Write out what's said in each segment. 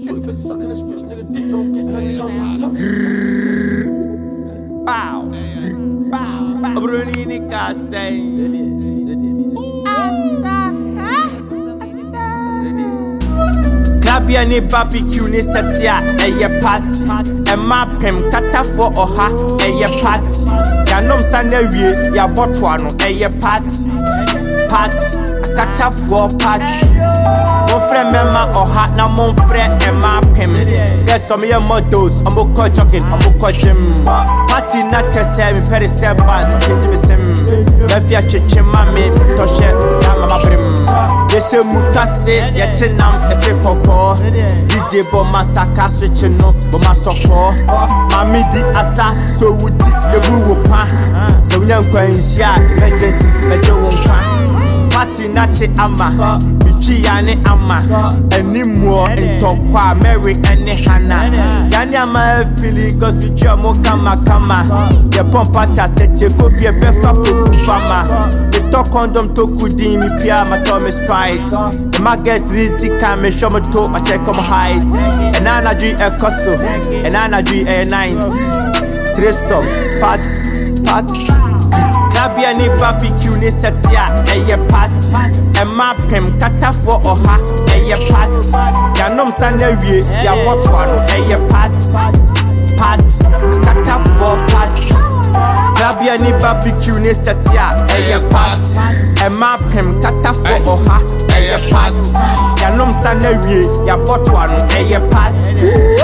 Shorty fit sucking this bitch nigga dick, don't get her tongue tough. Bow, bow, bow. Bruni ni kasei. Klabia ni barbecue ni setia eye party. Emma pem kata for oha eye party. Yanom sana wie ya botwa no eye party. Party kata for party. Mon frère mema oha na mon frère Emma pem. There's some your models, I'm go jogging, I'm go gym. Party na tese mi pere step bands, change me sim. Lefia chichi mami, toshe ya mama brim. Yeshe mukase, yeche nam, yeche koko. DJ bo masaka switch no, bo masoko. Mami di asa, so wuti, yebu wopa. So nyankwa insha, emergency, meje wonka. Party nache ama, bichi yane ama. Eni mo intokwa, Mary ene hana. Yani ama fili, cause bichi mo kama. Ye pump party asete, go vie befa poku fama. They talk condom to kudi, mi pia ma to me spite. My guest read the time, me show me to, I check on my height. And I do a cosso, and I do a night. Threesome, party. Klabia ni barbecue ni setia eye party. Emma pem kata for oha eye party. Yanom sana wie ya botwa no eye party. Kata for party. Klabia ni barbecue ni setia eye party. Emma pem kata for oha eye party. Yanom sana wie ya botwa no eye party.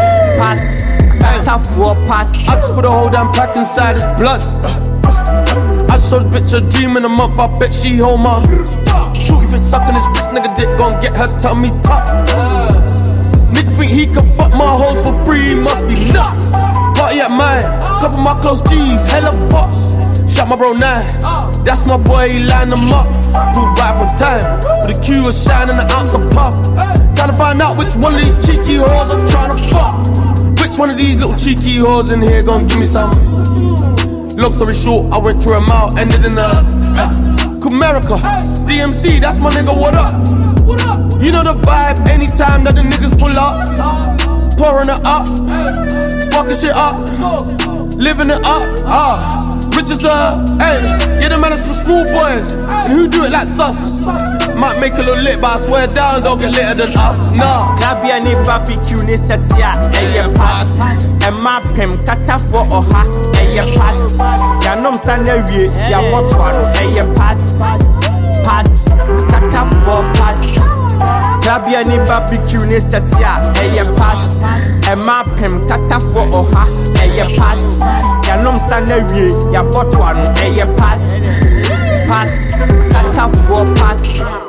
Kata for party. I just put a whole damn pack inside his blood. I saw this bitch a dream in a month, I bet she hold my. Shorty think sucking this bitch nigga dick gon' get her tummy tucked. Nigga think he can fuck my hoes for free, he must be nuts. Party at mine, couple my close G's, hella fucks. Shot my bro 9, that's my boy, he line them up. Pull back on time, but the Q was shining the ounce of puff. Trying to find out which one of these cheeky hoes I'm trying to fuck. Which one of these little cheeky hoes in here gon' give me some? Long story short, I went through a mile, ended in a America, DMC, that's my nigga, what up? You know the vibe, anytime that the niggas pull up. Pouring it up, sparking shit up, living it up, rich as hey, yeah, the man are some smooth boys, and who do it like sus? Might make a little lit, but I swear down, don't get litter than us, nah. Klabia ni barbecue ni setia eye party. Emma pem kata for oha eye party. Yanom sana wie ya botwa no eye party. Kata for party. Klabia ni barbecue ni setia eye party. Emma pem kata for oha eye party. Yanom sana wie ya botwa no eye party. Kata for party.